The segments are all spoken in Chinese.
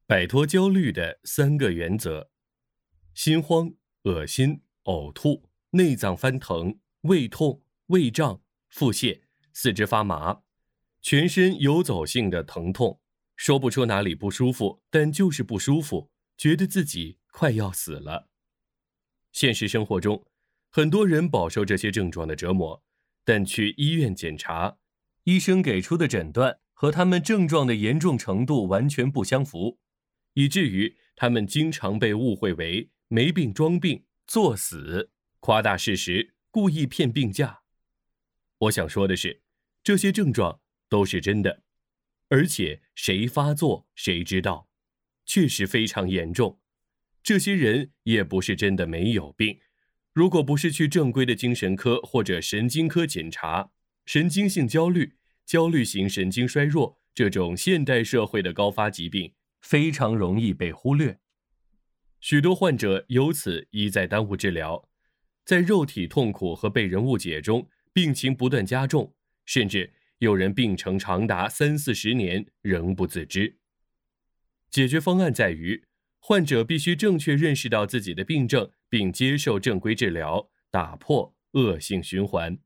摆脱焦虑的3个原则：心慌、恶心、呕吐、内脏翻腾、胃痛、胃胀、腹泻、四肢发麻，全身游走性的疼痛，说不出哪里不舒服，但就是不舒服，觉得自己快要死了。现实生活中，很多人饱受这些症状的折磨，但去医院检查，医生给出的诊断和他们症状的严重程度完全不相符，以至于他们经常被误会为没病装病、作死、夸大事实、故意骗病假。我想说的是，这些症状都是真的，而且谁发作谁知道，确实非常严重。这些人也不是真的没有病，如果不是去正规的精神科或者神经科检查，神经性焦虑、焦虑型神经衰弱这种现代社会的高发疾病非常容易被忽略。许多患者由此一再耽误治疗，在肉体痛苦和被人误解中，病情不断加重，甚至有人病程长达30-40年仍不自知。解决方案在于，患者必须正确认识到自己的病症，并接受正规治疗，打破恶性循环。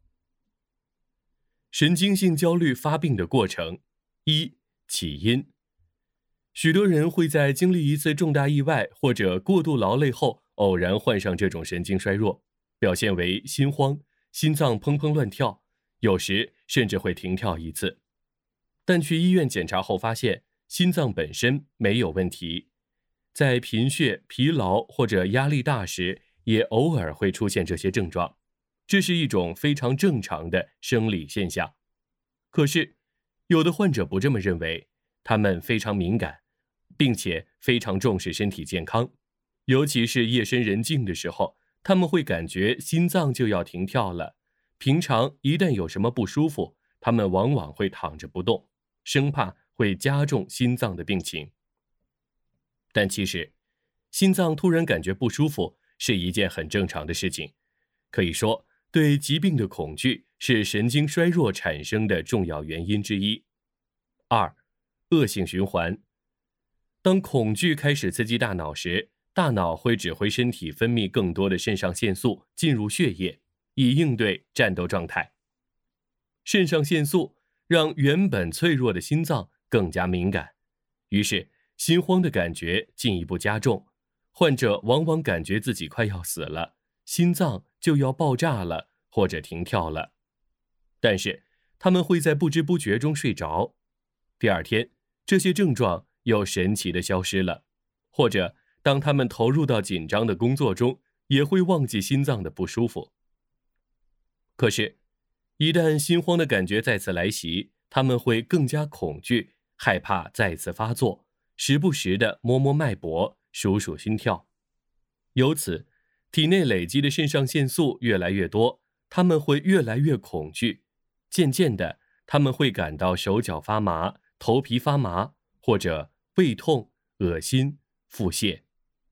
神经性焦虑发病的过程：一、起因。许多人会在经历一次重大意外或者过度劳累后，偶然患上这种神经衰弱，表现为心慌、心脏砰砰乱跳，有时甚至会停跳一次。但去医院检查后发现，心脏本身没有问题，在贫血、疲劳或者压力大时，也偶尔会出现这些症状，这是一种非常正常的生理现象。可是，有的患者不这么认为，他们非常敏感，并且非常重视身体健康，尤其是夜深人静的时候，他们会感觉心脏就要停跳了。平常一旦有什么不舒服，他们往往会躺着不动，生怕会加重心脏的病情。但其实，心脏突然感觉不舒服是一件很正常的事情。可以说，对疾病的恐惧是神经衰弱产生的重要原因之一。二、恶性循环。当恐惧开始刺激大脑时，大脑会指挥身体分泌更多的肾上腺素进入血液，以应对战斗状态。肾上腺素让原本脆弱的心脏更加敏感，于是心慌的感觉进一步加重，患者往往感觉自己快要死了，心脏就要爆炸了或者停跳了。但是他们会在不知不觉中睡着，第二天这些症状又神奇地消失了，或者当他们投入到紧张的工作中，也会忘记心脏的不舒服。可是一旦心慌的感觉再次来袭，他们会更加恐惧，害怕再次发作，时不时地摸摸脉搏，数数心跳。由此，体内累积的肾上腺素越来越多，他们会越来越恐惧，渐渐的，他们会感到手脚发麻、头皮发麻，或者胃痛、恶心、腹泻。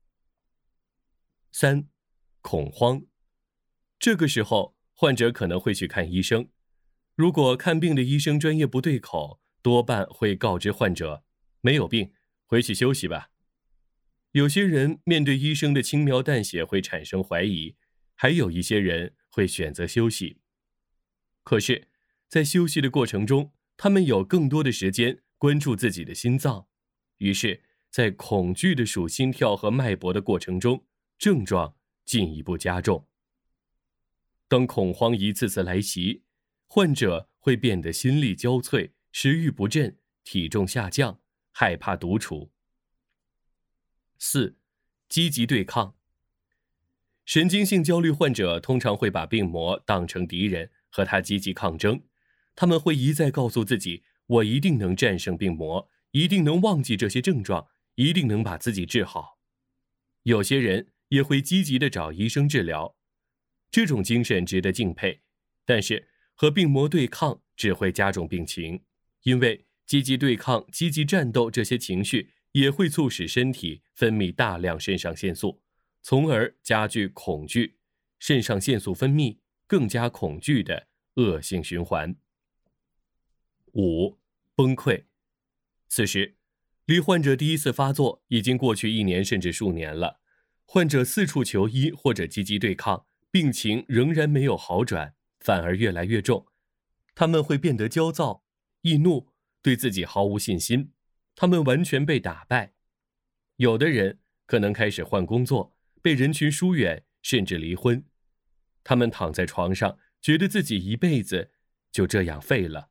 三、恐慌。这个时候，患者可能会去看医生。如果看病的医生专业不对口，多半会告知患者，没有病，回去休息吧。有些人面对医生的轻描淡写会产生怀疑，还有一些人会选择休息。可是，在休息的过程中，他们有更多的时间关注自己的心脏，于是，在恐惧的数心跳和脉搏的过程中，症状进一步加重。当恐慌一次次来袭，患者会变得心力交瘁、食欲不振、体重下降、害怕独处。四、积极对抗。神经性焦虑患者通常会把病魔当成敌人，和他积极抗争。他们会一再告诉自己，我一定能战胜病魔，一定能忘记这些症状，一定能把自己治好。有些人也会积极地找医生治疗，这种精神值得敬佩，但是和病魔对抗只会加重病情，因为积极对抗、积极战斗这些情绪也会促使身体分泌大量肾上腺素，从而加剧恐惧，肾上腺素分泌更加恐惧的恶性循环。五、崩溃。此时， 离患者第一次发作已经过去1年甚至数年了，患者四处求医或者积极对抗，病情仍然没有好转，反而越来越重。他们会变得焦躁、易怒，对自己毫无信心，他们完全被打败。有的人可能开始换工作，被人群疏远，甚至离婚。他们躺在床上，觉得自己一辈子就这样废了。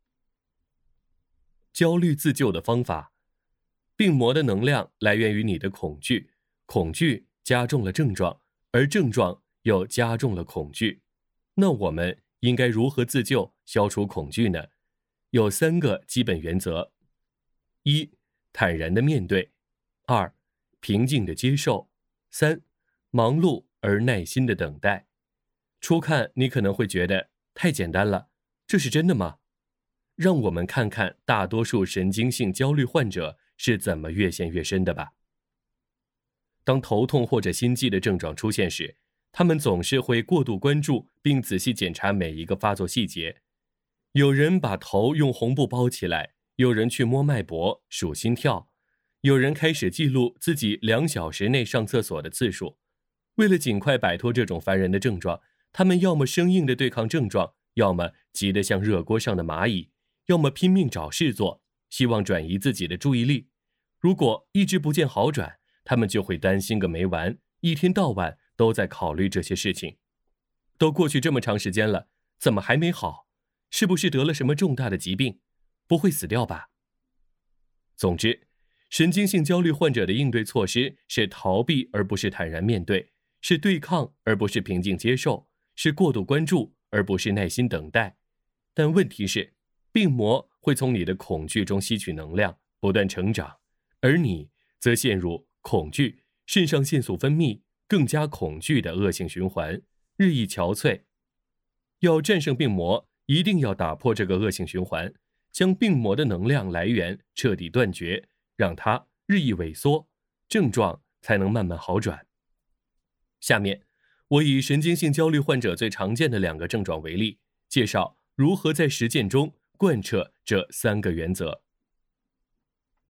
焦虑自救的方法：病魔的能量来源于你的恐惧，恐惧加重了症状，而症状又加重了恐惧。那我们应该如何自救，消除恐惧呢？有3个基本原则：一、坦然的面对；二、平静的接受；三、忙碌而耐心的等待。初看你可能会觉得太简单了，这是真的吗？让我们看看大多数神经性焦虑患者是怎么越陷越深的吧。当头痛或者心悸的症状出现时，他们总是会过度关注并仔细检查每一个发作细节。有人把头用红布包起来，有人去摸脉搏、数心跳，有人开始记录自己2小时内上厕所的次数。为了尽快摆脱这种烦人的症状，他们要么生硬地对抗症状，要么急得像热锅上的蚂蚁，要么拼命找事做，希望转移自己的注意力。如果一直不见好转，他们就会担心个没完，一天到晚都在考虑这些事情。都过去这么长时间了，怎么还没好？是不是得了什么重大的疾病？不会死掉吧？总之，神经性焦虑患者的应对措施是逃避而不是坦然面对，是对抗而不是平静接受，是过度关注而不是耐心等待。但问题是，病魔会从你的恐惧中吸取能量，不断成长，而你则陷入恐惧、肾上腺素分泌、更加恐惧的恶性循环，日益憔悴。要战胜病魔，一定要打破这个恶性循环，将病魔的能量来源彻底断绝，让它日益萎缩，症状才能慢慢好转。下面，我以神经性焦虑患者最常见的2个症状为例，介绍如何在实践中贯彻这3个原则。